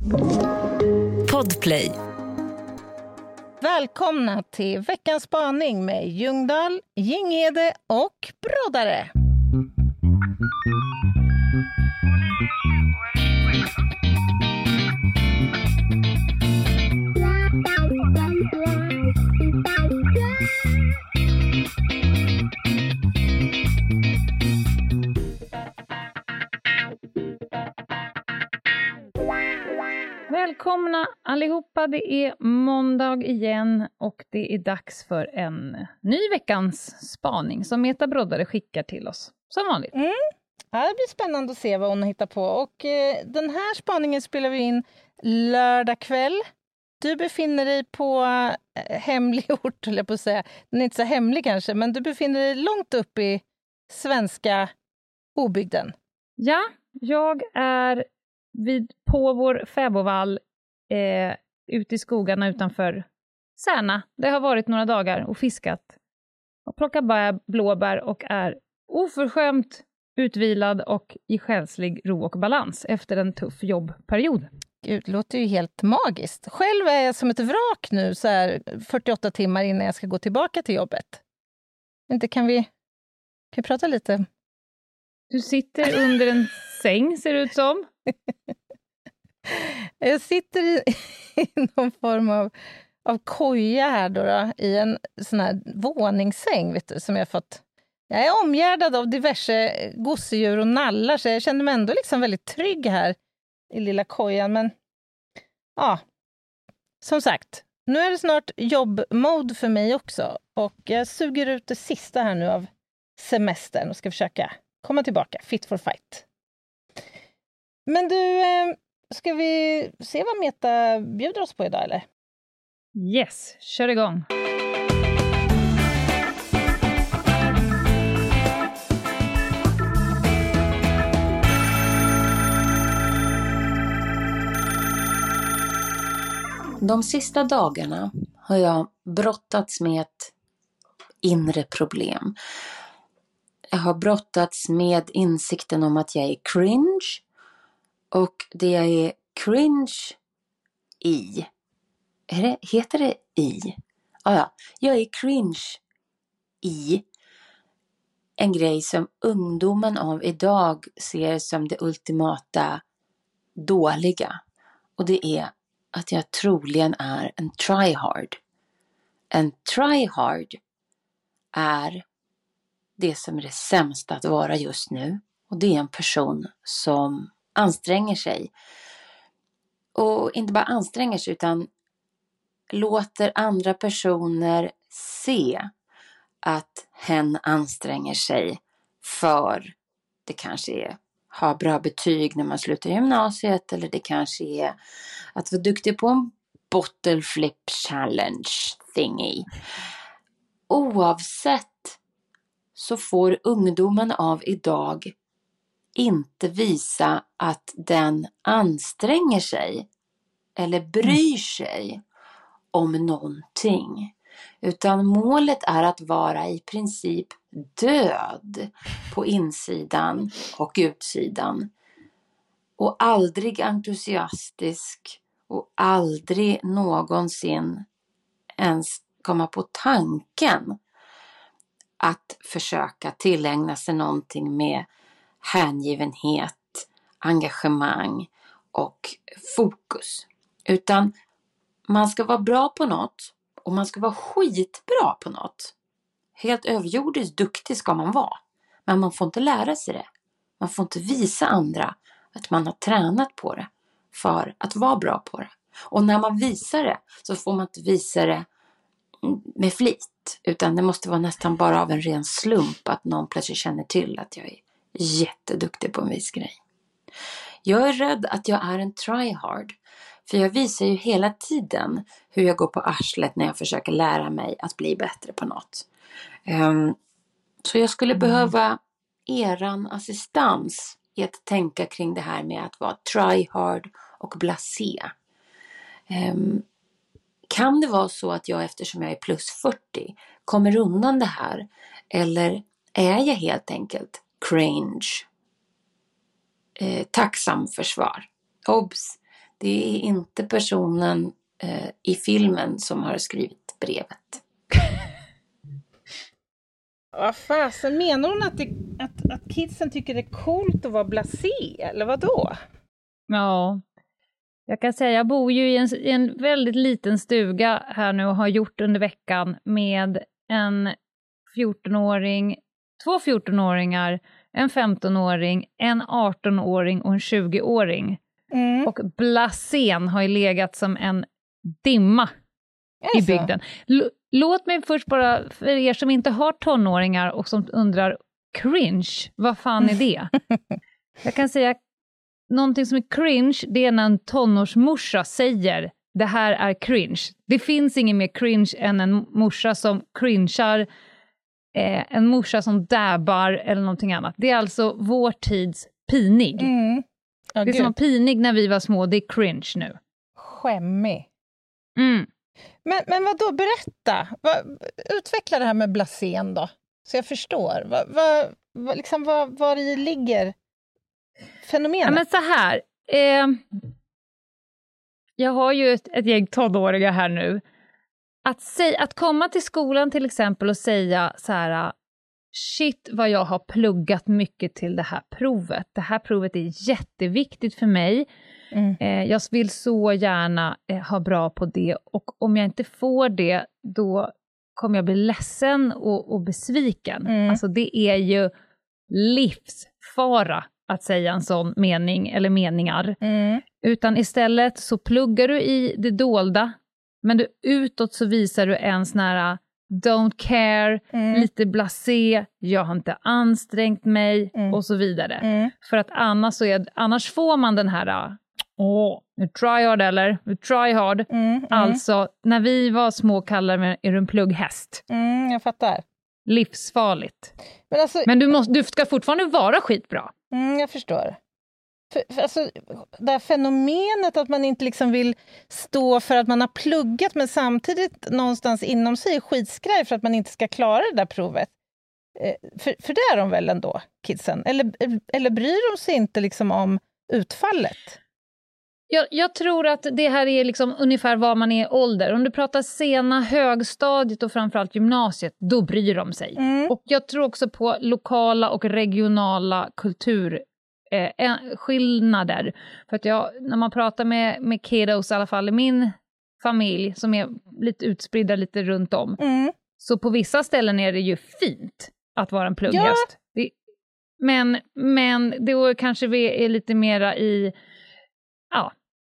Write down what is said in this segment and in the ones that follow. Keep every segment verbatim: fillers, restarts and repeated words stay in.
Podplay. Välkomna till veckans spaning med Ljungdahl, Ginghede och Broddare. Välkomna allihopa, det är måndag igen och det är dags för en ny veckans spaning som Meta Broddare skickar till oss, som vanligt. Mm. Ja, det blir spännande att se vad hon hittar på. Och eh, den här spaningen spelar vi in lördag kväll. Du befinner dig på eh, hemlig ort, eller på att säga. Den är inte så hemlig kanske, men du befinner dig långt upp i svenska obygden. Ja, jag är vid, på vår fäbodvall eh, ute i skogarna utanför Särna. Det har varit några dagar och fiskat och plockat bär, blåbär och är oförskämt utvilad och i själslig ro och balans efter en tuff jobbperiod. Gud, det låter ju helt magiskt. Själv är jag som ett vrak nu så här fyrtioåtta timmar innan jag ska gå tillbaka till jobbet. Inte kan vi, kan vi prata lite? Du sitter under en säng, ser det ut som. Jag sitter i, i någon form av, av koja här då, då, i en sån här våningssäng, vet du, som jag fått. Jag är omgärdad av diverse gosedjur och nallar, så jag känner mig ändå liksom väldigt trygg här i lilla kojan. Men ja, som sagt, nu är det snart jobbmode för mig också. Och jag suger ut det sista här nu av semestern och ska försöka komma tillbaka, fit for fight. Men du, ska vi se vad Meta bjuder oss på idag, eller? Yes, kör igång. De sista dagarna har jag brottats med ett inre problem. Jag har brottats med insikten om att jag är cringe. Och det jag är cringe i. Är det, heter det i? Ah, ja, jag är cringe i en grej som ungdomen av idag ser som det ultimata dåliga. Och det är att jag troligen är en tryhard. En tryhard är det som är det sämsta att vara just nu. Och det är en person som anstränger sig. Och inte bara anstränger sig utan låter andra personer se att hen anstränger sig för det kanske är ha bra betyg när man slutar gymnasiet, eller det kanske är att vara duktig på en bottle flip challenge thingy. Oavsett så får ungdomen av idag inte visa att den anstränger sig eller bryr sig om någonting. Utan målet är att vara i princip död på insidan och utsidan. Och aldrig entusiastisk och aldrig någonsin ens komma på tanken att försöka tillägna sig någonting med hängivenhet, engagemang och fokus. Utan man ska vara bra på något och man ska vara skitbra på något. Helt överjordiskt duktig ska man vara. Men man får inte lära sig det. Man får inte visa andra att man har tränat på det för att vara bra på det. Och när man visar det så får man inte visa det med flit. Utan det måste vara nästan bara av en ren slump att någon plötsligt känner till att jag är jätteduktig på en viss grej. Jag är rädd att jag är en tryhard. För jag visar ju hela tiden hur jag går på arslet när jag försöker lära mig att bli bättre på något. Um, så jag skulle mm. behöva eran assistans i att tänka kring det här med att vara tryhard och blasé. Um, kan det vara så att jag, eftersom jag är plus fyrtio, kommer undan det här? Eller är jag helt enkelt cringe? Eh, tacksam för svar. Obs! Det är inte personen eh, i filmen som har skrivit brevet. Vad fasen, menar hon att, det, att, att kidsen tycker det är coolt att vara blasé, eller vad då? Ja, jag kan säga, jag bor ju i en, i en väldigt liten stuga här nu och har gjort under veckan med en fjortonåring, två fjortonåringar, en femtonåring, en artonåring och en tjugoåring. Mm. Och blasén har ju legat som en dimma i bygden. L- låt mig först bara, för er som inte har tonåringar och som undrar, cringe, vad fan är det? Jag kan säga, någonting som är cringe, det är när en tonårsmorsa säger, det här är cringe. Det finns ingen mer cringe än en morsa som cringear, eh, en morsa som dabbar eller någonting annat. Det är alltså vår tids pinig. Mm. Oh, det Gud. Som var pinig när vi var små, det är cringe nu. Skämmig. Mm. Men, men vad då, berätta. Vad, utveckla det här med blasén då. Så jag förstår. Vad, vad, vad, liksom, vad, var i ligger fenomenet? Ja, men så här. Eh, jag har ju ett, ett gäng tonåringar här nu. Att, säg, att komma till skolan till exempel och säga så här: shit vad jag har pluggat mycket till det här provet. Det här provet är jätteviktigt för mig. Mm. Eh, jag vill så gärna eh, ha bra på det. Och om jag inte får det, då kommer jag bli ledsen och, och besviken. Mm. Alltså det är ju livsfara att säga en sån mening eller meningar. Mm. Utan istället så pluggar du i det dolda. Men du, utåt så visar du en sån här don't care, mm. lite blasé, jag har inte ansträngt mig mm. och så vidare. Mm. För att annars, så är, annars får man den här, åh, nu try hard eller, nu try hard. Mm. Mm. Alltså, när vi var små kallade vi är du en plugghäst. Mm, jag fattar. Livsfarligt. Men, alltså, Men du, måste, du ska fortfarande vara skitbra. Mm, jag förstår. För, för alltså, det här fenomenet att man inte liksom vill stå för att man har pluggat men samtidigt någonstans inom sig är skitskraj för att man inte ska klara det där provet. Eh, för, för det är de väl ändå, kidsen? Eller, eller bryr de sig inte liksom om utfallet? Jag, jag tror att det här är liksom ungefär vad man är i ålder. Om du pratar sena högstadiet och framförallt gymnasiet, då bryr de sig. Mm. Och jag tror också på lokala och regionala kultur Eh, skillnader. För att jag, när man pratar med, med kiddos, i alla fall i min familj, som är lite utspridda lite runt om, mm. så på vissa ställen är det ju fint att vara en plugghäst. Ja. Det, men, men då kanske vi är lite mera i ja,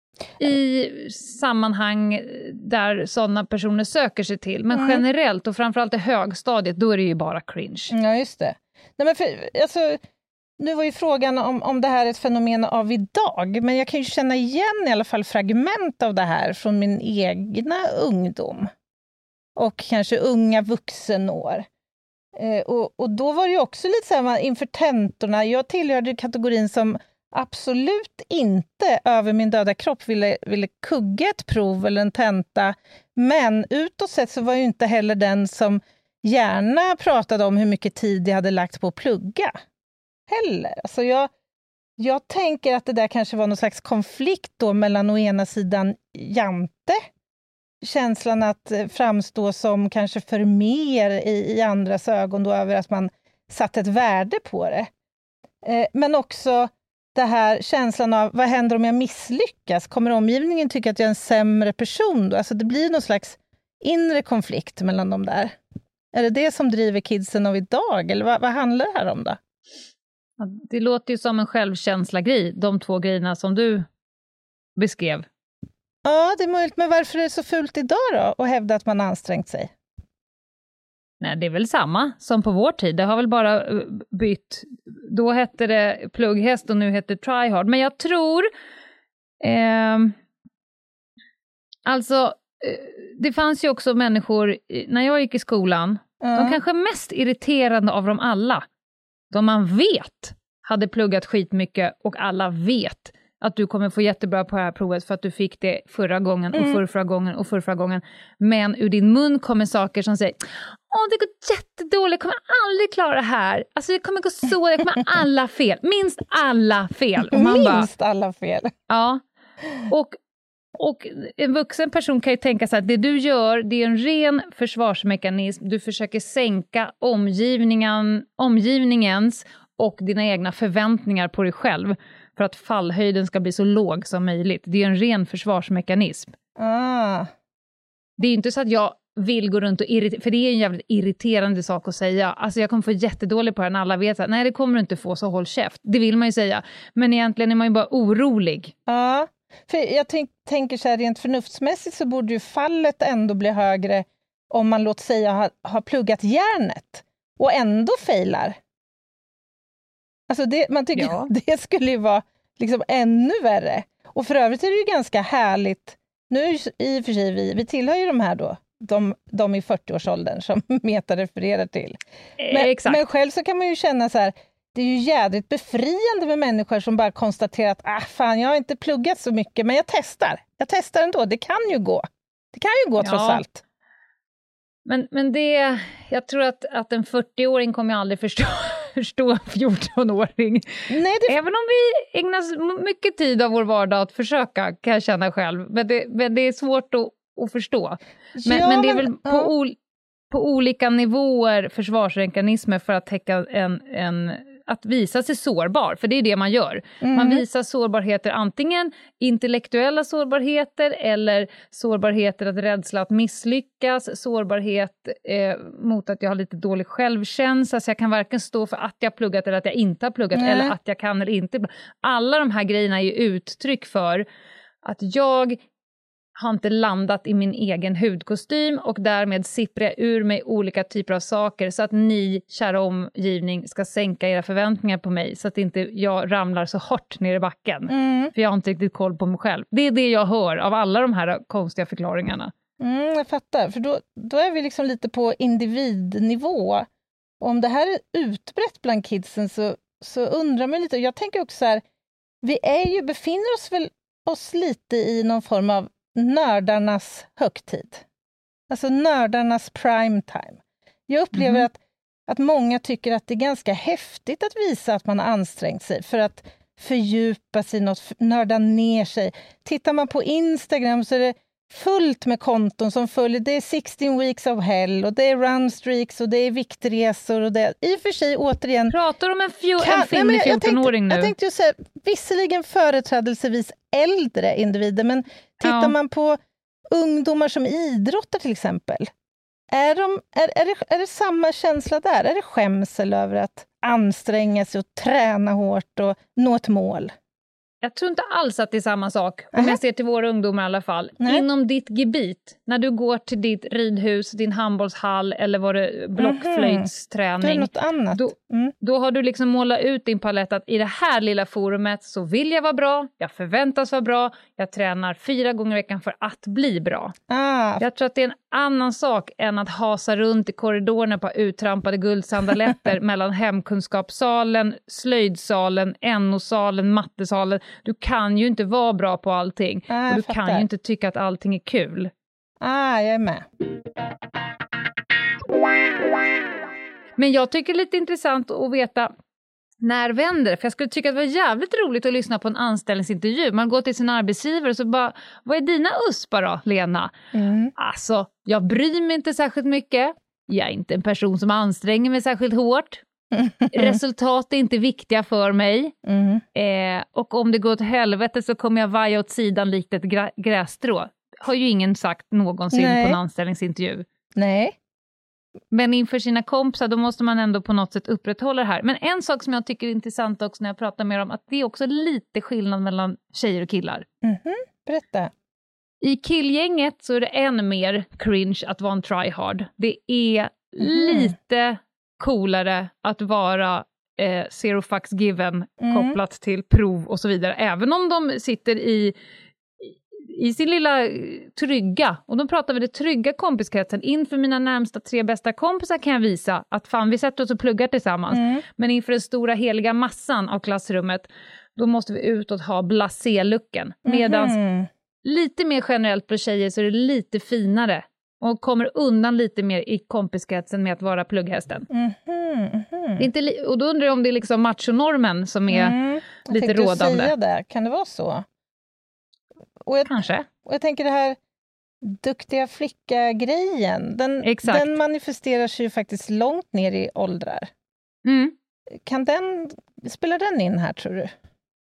i sammanhang där sådana personer söker sig till. Men mm. generellt, och framförallt i högstadiet, då är det ju bara cringe. Ja, just det. Nej, men för, alltså nu var ju frågan om, om det här är ett fenomen av idag, men jag kan ju känna igen i alla fall fragment av det här från min egna ungdom och kanske unga vuxenår. Eh, och, och då var det ju också lite så här inför tentorna, jag tillhörde kategorin som absolut inte över min döda kropp ville, ville kugga ett prov eller en tenta, men utåt sett så var ju inte heller den som gärna pratade om hur mycket tid jag hade lagt på att plugga. Heller. Alltså jag, jag tänker att det där kanske var någon slags konflikt då mellan å ena sidan jante, känslan att framstå som kanske för mer i, i andras ögon då över att man satt ett värde på det. Eh, men också det här känslan av vad händer om jag misslyckas? Kommer omgivningen tycka att jag är en sämre person då? Alltså det blir någon slags inre konflikt mellan de där. Är det det som driver kidsen av idag? Eller vad, vad handlar det här om då? Det låter ju som en självkänsla-grej, de två grejerna som du beskrev. Ja, det är möjligt. Men varför är det så fult idag då att hävda att man har ansträngt sig? Nej, det är väl samma som på vår tid. Det har väl bara bytt. Då hette det plugghäst och nu heter det tryhard. Men jag tror eh, alltså eh, det fanns ju också människor när jag gick i skolan, mm. de kanske mest irriterande av dem alla, de man vet hade pluggat skitmycket och alla vet att du kommer få jättebra på det här provet för att du fick det förra gången och mm. förra, förra gången och förra, förra gången. Men ur din mun kommer saker som säger åh, det går jättedåligt, jag kommer aldrig klara det här. Alltså det kommer gå så, jag kommer alla fel. Minst alla fel. Och man Minst bara, alla fel. Ja, Och, och en vuxen person kan ju tänka sig att det du gör, det är en ren försvarsmekanism. Du försöker sänka omgivningen, omgivningens och dina egna förväntningar på dig själv för att fallhöjden ska bli så låg som möjligt. Det är en ren försvarsmekanism. Ah. Det är inte så att jag vill gå runt och irritera, för det är en jävligt irriterande sak att säga. Alltså jag kommer få jättedåligt på det när alla vet att nej, det kommer du inte få, så håll käft. Det vill man ju säga. Men egentligen är man ju bara orolig. Ja, för jag tänk, tänker så här, rent förnuftsmässigt så borde ju fallet ändå bli högre om man, låt säga, har, har pluggat järnet och ändå failar. Alltså det, man tycker Ja. det skulle ju vara liksom ännu värre. Och för övrigt är det ju ganska härligt. Nu är ju i och för sig vi, vi tillhör ju de här då, de, de i fyrtioårsåldern som Meta refererar till. Men, Eh, exakt. men själv så kan man ju känna så här, det är ju jädrigt befriande med människor som bara konstaterar att ah, fan, jag har inte pluggat så mycket, men jag testar. Jag testar ändå, det kan ju gå. Det kan ju gå trots Ja. allt. Men, men det, jag tror att, att en fyrtioåring kommer jag aldrig förstå, förstå en fjortonåring. Nej, det... Även om vi ägnar mycket tid av vår vardag att försöka, kan jag känna själv. Men det, men det är svårt att, att förstå. Men, Ja, men det är men- väl på, ja. ol, på olika nivåer försvarsmekanismer för att täcka en, en, att visa sig sårbar. För det är det man gör. Mm. Man visar sårbarheter, antingen intellektuella sårbarheter eller sårbarheter att rädsla att misslyckas, sårbarhet eh, mot att jag har lite dålig självkänsla, så jag kan varken stå för att jag har pluggat eller att jag inte har pluggat, Nej. eller att jag kan eller inte. Alla de här grejerna är ju uttryck för att jag har inte landat i min egen hudkostym och därmed sipprar jag ur mig olika typer av saker så att ni, kära omgivning, ska sänka era förväntningar på mig så att inte jag ramlar så hårt ner i backen. Mm, För jag har inte riktigt koll på mig själv. Det är det jag hör av alla de här konstiga förklaringarna. mm, jag fattar. För då, då är vi liksom lite på individnivå. Och om det här är utbrett bland kidsen så, så undrar man lite. Jag tänker också så här, vi är ju, befinner oss väl oss lite i någon form av nördarnas högtid. Alltså nördarnas prime time. Jag upplever Mhm. att, att många tycker att det är ganska häftigt att visa att man har ansträngt sig för att fördjupa sig i något, f- nörda ner sig. Tittar man på Instagram så är det fullt med konton som följer. Det är sexton weeks of hell och det är runstreaks och det är viktresor och det är, i och för sig återigen Pratar om en, fjol- kan- en Nej, finnig men jag fjortonåring tänkte, nu? Jag tänkte ju säga, visserligen företrädelsevis äldre individer, men tittar Ja. man på ungdomar som idrottar till exempel, är, de, är, är, det, är det samma känsla där? Är det skämsel över att anstränga sig och träna hårt och nå ett mål? Jag tror inte alls att det är samma sak, om Nähä. jag ser till våra ungdomar i alla fall. Nej. Inom ditt gebit, när du går till ditt ridhus, din handbollshall eller vad det Då är det blockflöjtsträning, något annat. Då- Mm. då har du liksom målat ut din palett att i det här lilla forumet så vill jag vara bra, jag förväntas vara bra, jag tränar fyra gånger i veckan för att bli bra. Ah, Jag tror att det är en annan sak än att hasa runt i korridorerna på uttrampade guldsandaletter mellan hemkunskapssalen, slöjdsalen, N O-salen, mattesalen. Du kan ju inte vara bra på allting. ah, och du jag kan fattar. ju inte tycka att allting är kul. Ah, jag är med. Men jag tycker det är lite intressant att veta när vänder. För jag skulle tycka att det var jävligt roligt att lyssna på en anställningsintervju. Man går till sin arbetsgivare och så bara, vad är dina U S P A då, Lena? Mm. Alltså, jag bryr mig inte särskilt mycket. Jag är inte en person som anstränger mig särskilt hårt. Resultat är inte viktiga för mig. Mm. Eh, och om det går åt helvete så kommer jag vaja åt sidan likt ett grä- grässtrå. Har ju ingen sagt någonsin Nej. på en anställningsintervju. Nej. Men inför sina kompisar då måste man ändå på något sätt upprätthålla det här. Men en sak som jag tycker är intressant också när jag pratar med dem, att det är också lite skillnad mellan tjejer och killar. Mhm. Berätta. I killgänget så är det än mer cringe att vara en tryhard. Det är Mhm. lite coolare att vara eh, zero fucks given Mm. kopplat till prov och så vidare. Även om de sitter i, i sin lilla eh, trygga, och då pratar vi det trygga kompiskretsen. Inför mina närmsta tre bästa kompisar kan jag visa att fan, vi sätter oss och pluggar tillsammans. Mm. Men inför den stora heliga massan av klassrummet, då måste vi utåt ha blasé-looken. Medans Mhm. lite mer generellt på tjejer så är det lite finare och kommer undan lite mer i kompiskretsen med att vara plugghästen. Mhm. Mhm. Det är inte li- och då undrar jag om det är liksom machonormen som är... Mm. Jag lite tänkte rådande. säga det. Kan det vara så? och jag, Kanske. Och jag tänker det här duktiga flicka-grejen, den, Exakt. den manifesterar sig ju faktiskt långt ner i åldrar. Mm. Kan den, spelar den in här, tror du?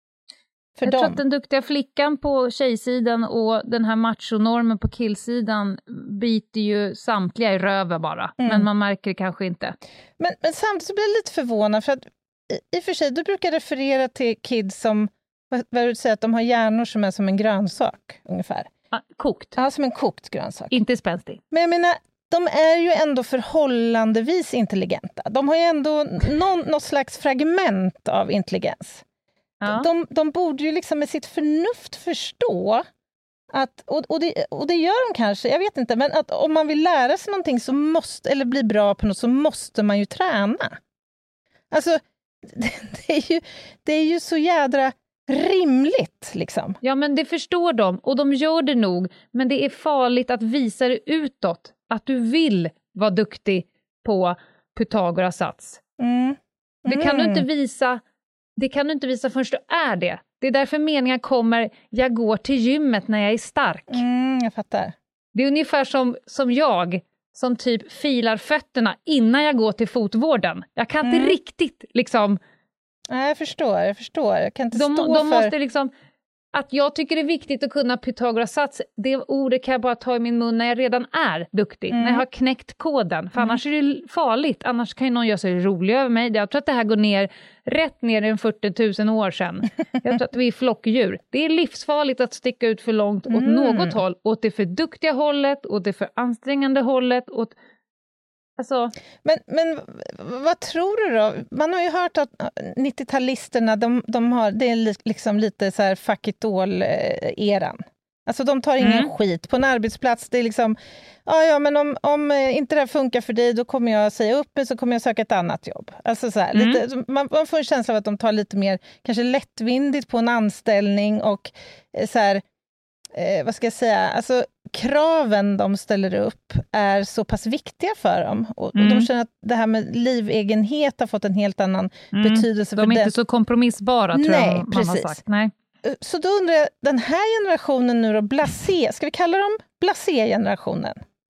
För Jag dem? tror att den duktiga flickan på tjejsidan och den här machonormen på killsidan biter ju samtliga i röven bara. Mm. Men man märker det kanske inte. Men, men samtidigt så blir jag lite förvånad, för att i, i och för sig, du brukar referera till kids som, vad, vad du säger, att de har hjärnor som är som en grönsak, ungefär. Ah, kokt. Ja, som en kokt grönsak. Inte spänstig. Men jag menar, de är ju ändå förhållandevis intelligenta. De har ju ändå någon, något slags fragment av intelligens. Ja. De, de borde ju liksom med sitt förnuft förstå att, och, och, det, och det gör de kanske, jag vet inte, men att om man vill lära sig någonting så måste, eller bli bra på något, så måste man ju träna. Alltså, det, det, är, ju, det är ju så jädra rimligt, liksom. Ja, men det förstår de, och de gör det nog, men det är farligt att visa det utåt, att du vill vara duktig på Pythagoras sats. Mm. Mm. Det kan du inte visa, det kan du inte visa förrän du är det. Det är därför meningen kommer, jag går till gymmet när jag är stark. Mm, jag fattar. Det är ungefär som, som jag, som typ filar fötterna innan jag går till fotvården. Jag kan inte Mm. riktigt liksom... Nej, jag förstår, jag förstår. Jag kan inte De, stå de för... måste liksom... Att jag tycker det är viktigt att kunna Pythagoras sats, det ordet kan jag bara ta i min mun när jag redan är duktig. Mm. När jag har knäckt koden. För Mm. annars är det farligt. Annars kan ju någon göra sig rolig över mig. Jag tror att det här går ner rätt ner i fyrtio tusen år sedan. Jag tror att vi är flockdjur. Det är livsfarligt att sticka ut för långt åt Mm. något håll. Åt det för duktiga hållet, åt det för ansträngande hållet. Åt... Alltså... Men, men vad tror du då? Man har ju hört att nittio-talisterna, de, de har, det är li, liksom lite så här fuck it all-eran. Alltså de tar ingen Mm. skit på en arbetsplats. Det är liksom, ja, ja men om, om inte det här funkar för dig, då kommer jag säga upp mig, så kommer jag söka ett annat jobb. Alltså så här, Mm. lite, man, man får en känsla av att de tar lite mer, kanske lättvindigt på en anställning, och eh, så här, eh, vad ska jag säga, alltså kraven de ställer upp är så pass viktiga för dem. Och, Mm. och de känner att det här med livegenhet har fått en helt annan Mm. betydelse De för är den. inte så kompromissbara, tror Nej, jag man har precis. sagt. Nej. Så då undrar jag, den här generationen nu då, blasé, ska vi kalla dem blasé-generationen?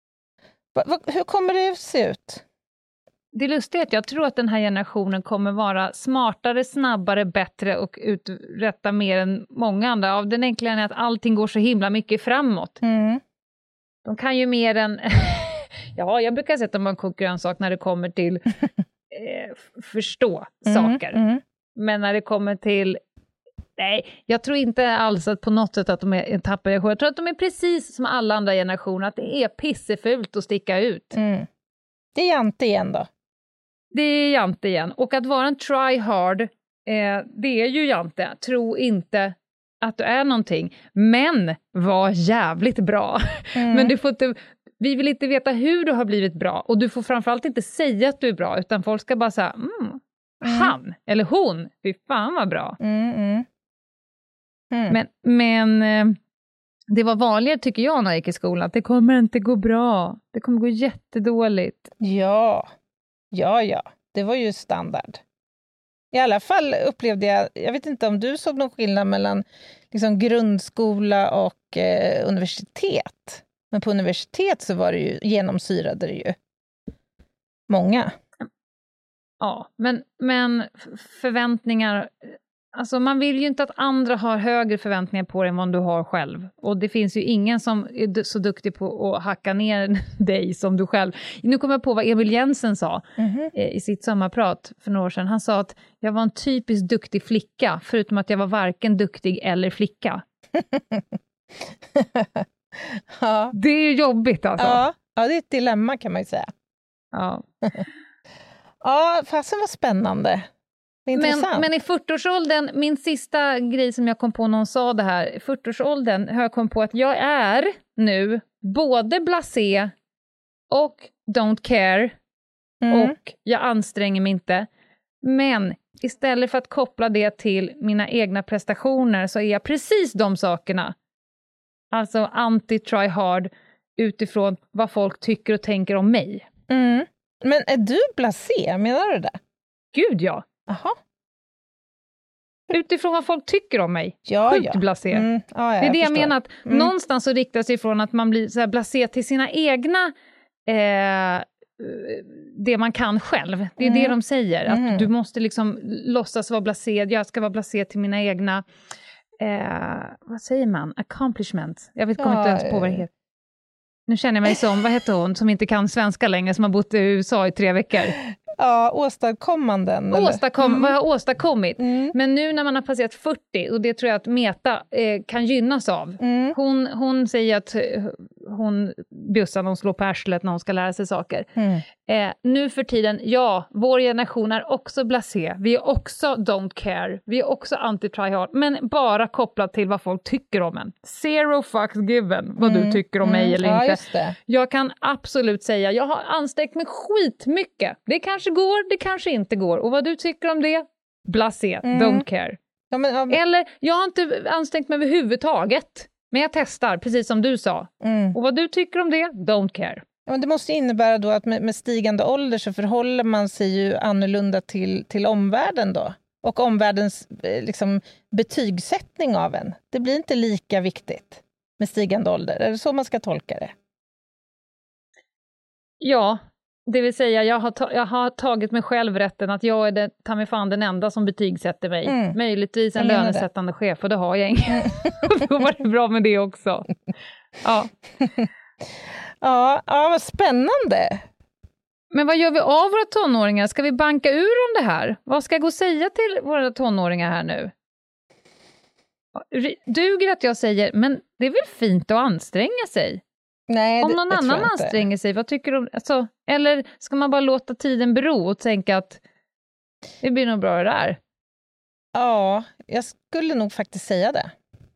Va, va, hur kommer det se ut? Det är lustigt att jag tror att den här generationen kommer vara smartare, snabbare, bättre och uträtta mer än många andra. Av den enkla anledningen att allting går så himla mycket framåt. Mm. De kan ju mer än... ja, jag brukar säga att de har en konkurrenssak när det kommer till eh, f- förstå Mm, saker. mm. Men när det kommer till... Nej, jag tror inte alls att på något sätt att de är tappade. Jag tror att de är precis som alla andra generationer, att det är pissefult att sticka ut. Mm. Det är Jante igen då. Det är Jante igen. Och att vara en try hard, eh, det är ju Jante. Tro inte att du är någonting. Men var jävligt bra. Mm. Men du får inte, vi vill inte veta hur du har blivit bra. Och du får framförallt inte säga att du är bra. Utan folk ska bara säga, mm, Mm. han eller hon, fy fan vad bra. Mm, mm. Mm. Men, men eh, det var vanligare tycker jag när jag gick i skolan. Att det kommer inte gå bra. Det kommer gå jättedåligt. Ja, ja, ja. Det var ju standard. I alla fall upplevde jag, jag vet inte om du såg någon skillnad mellan liksom grundskola och eh, universitet. Men på universitet så var det ju, genomsyrade det ju många. Ja, men, men f- förväntningar... Alltså man vill ju inte att andra har högre förväntningar på dig än vad du har själv. Och det finns ju ingen som är du- så duktig på att hacka ner dig som du själv. Nu kommer jag på vad Emil Jensen sa Mhm. eh, i sitt sommarprat för några år sedan. Han sa att jag var en typiskt duktig flicka, förutom att jag var varken duktig eller flicka. ja. Det är ju jobbigt alltså. Ja. ja, det är ett dilemma kan man ju säga. Ja. Ja, fasen var spännande. Det är intressant. Men, men i fyrtioårsåldern, min sista grej som jag kom på när hon sa det här, i fyrtioårsåldern har jag kommit på att jag är nu både blasé och don't care mm. och jag anstränger mig inte. Men istället för att koppla det till mina egna prestationer så är jag precis de sakerna. Alltså anti-try hard utifrån vad folk tycker och tänker om mig. Mm. Men är du blasé? Menar du det? Gud ja! Jaha. Utifrån vad folk tycker om mig. Ja, Sjukt ja. blasé. Mm, ja, ja, det är jag det jag förstår. menar, att Mm. någonstans så riktar sig ifrån att man blir så här blasé till sina egna, eh, det man kan själv. Det är Mm. det de säger, Mm. att du måste liksom låtsas vara blasé, jag ska vara blasé till mina egna, eh, vad säger man, accomplishments. Jag vet kommer Ja, inte ens på vad det heter. Nu känner jag mig som, vad heter hon, som inte kan svenska längre, som har bott i U S A i tre veckor. Ja, åstadkommanden. eller? Åstadkom, Mm. Vad jag har åstadkommit. Mm. Men nu när man har passerat fyrtio, och det tror jag att Meta eh, kan gynnas av. Mm. Hon, hon säger att eh, hon bjussar, hon slår på arslet när hon ska lära sig saker. Mm. Eh, nu för tiden, ja, vår generation är också blasé. Vi är också don't care. Vi är också anti-tryhard. Men bara kopplat till vad folk tycker om en. Zero fucks given vad Mm. du tycker om mig Mm. eller Ja, inte. just det. Jag kan absolut säga, jag har ansträngt mig skitmycket. Det kanske går, det kanske inte går. Och vad du tycker om det, blasé, Mm. don't care. Ja, men, ja, men, Eller, jag har inte ansträngt mig överhuvudtaget. Men jag testar, precis som du sa. mm. Och vad du tycker om det, don't care. Ja, men det måste innebära då att med, med stigande ålder så förhåller man sig ju annorlunda till, till omvärlden då. Och omvärldens eh, liksom, betygssättning av en. Det blir inte lika viktigt med stigande ålder. Är det så man ska tolka det? Ja, det vill säga jag har, ta- jag har tagit mig själv rätten att jag är det, ta mig fan den enda som betygsätter mig. Mm. Möjligtvis en Jag menar lönesättande chef, och det har jag ingen. Då var det bra med det också. Ja. Ja, ja, vad spännande. Men vad gör vi av våra tonåringar? Ska vi banka ur om det här? Vad ska jag gå och säga till våra tonåringar här nu? Duger att jag säger, men det är väl fint att anstränga sig? Nej, Om det, någon det tror annan jag inte. anstränger sig, vad tycker du? Alltså, eller ska man bara låta tiden bero och tänka att det blir nog bra det där? Ja, jag skulle nog faktiskt säga det.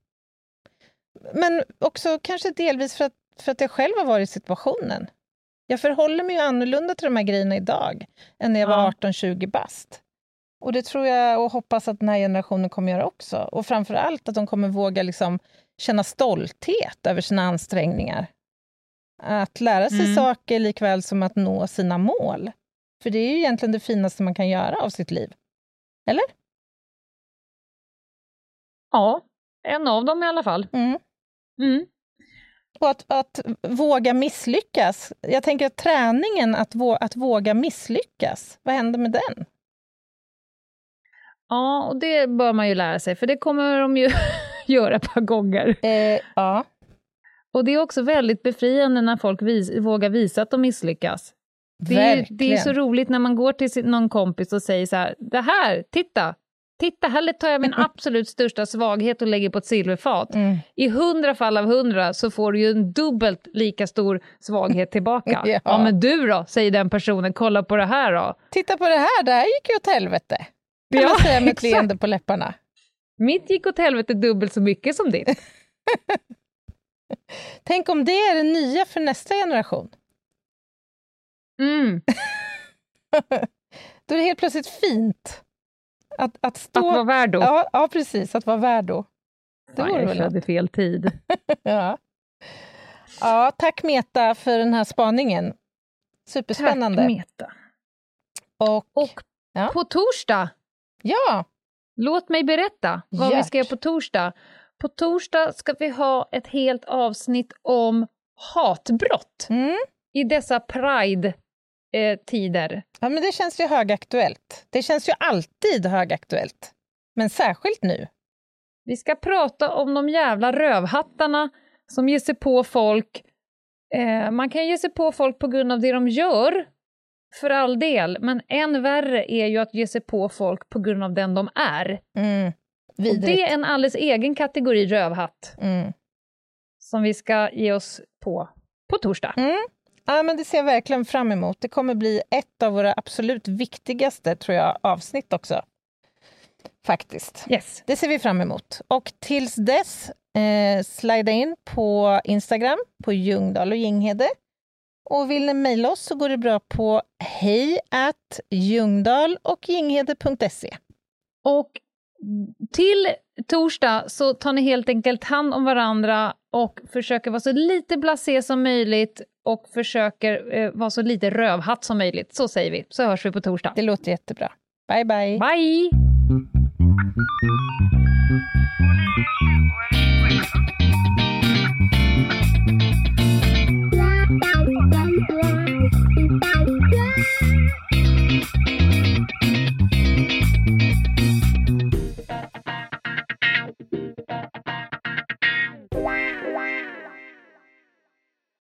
Men också kanske delvis för att, för att jag själv har varit i situationen. Jag förhåller mig ju annorlunda till de här grejerna idag än när jag var Ja. arton tjugo bast. Och det tror jag och hoppas att den här generationen kommer göra också. Och framför allt att de kommer våga liksom känna stolthet över sina ansträngningar. Att lära sig Mm. saker likväl som att nå sina mål. För det är ju egentligen det finaste man kan göra av sitt liv. Eller? Ja, en av dem i alla fall. Mm. Mm. Och att, att våga misslyckas. Jag tänker att träningen att, vå- att våga misslyckas, vad händer med den? Ja, och det bör man ju lära sig, för det kommer de ju göra ett par gånger. Eh, ja. Och det är också väldigt befriande när folk vis- vågar visa att de misslyckas. Det är, Verkligen. det är så roligt när man går till sin, någon kompis och säger så här, det här, titta, titta, här tar jag min absolut största svaghet och lägger på ett silverfat. Mm. I hundra fall av hundra så får du ju en dubbelt lika stor svaghet tillbaka. Ja. Ja, men du då, säger den personen, kolla på det här då. Titta på det här, det här gick ju åt helvete. Kan Ja, man säga med ett exakt. leende på läpparna. Mitt gick åt helvete dubbelt så mycket som ditt. Tänk om det är det nya för nästa generation. Mm. Då är det helt plötsligt fint. Att, att stå... Att vara värd då. Ja, ja, precis. Att vara värd då. Det Fan, vore jag väl födde något. fel tid. Ja. Ja, tack Meta för den här spaningen. Superspännande. Tack, Meta. Och, Och Ja. på torsdag, ja, låt mig berätta vad vi Gert. ska göra på torsdag. På torsdag ska vi ha ett helt avsnitt om hatbrott mm. i dessa Pride-tider. ja, men det känns ju högaktuellt. Det känns ju alltid högaktuellt. Men särskilt nu. Vi ska prata om de jävla rövhattarna som ger sig på folk. Eh, man kan ge sig på folk på grund av det de gör, för all del. Men än värre är ju att ge sig på folk på grund av den de är. Mm. Och Vidrigt. det är en alldeles egen kategori rövhatt Mm. som vi ska ge oss på på torsdag. Mm. Ja, men det ser jag verkligen fram emot. Det kommer bli ett av våra absolut viktigaste, tror jag, avsnitt också. Faktiskt. Yes. Det ser vi fram emot. Och tills dess, eh, slida in på Instagram, på Ljungdahl och Ginghede. Och vill ni mejla oss så går det bra på hej at ljungdahl och ginghede punkt se. Och till torsdag så tar ni helt enkelt hand om varandra och försöker vara så lite blasé som möjligt och försöker eh, vara så lite rövhatt som möjligt. Så säger vi. Så hörs vi på torsdag. Det låter jättebra. Bye, bye. Bye!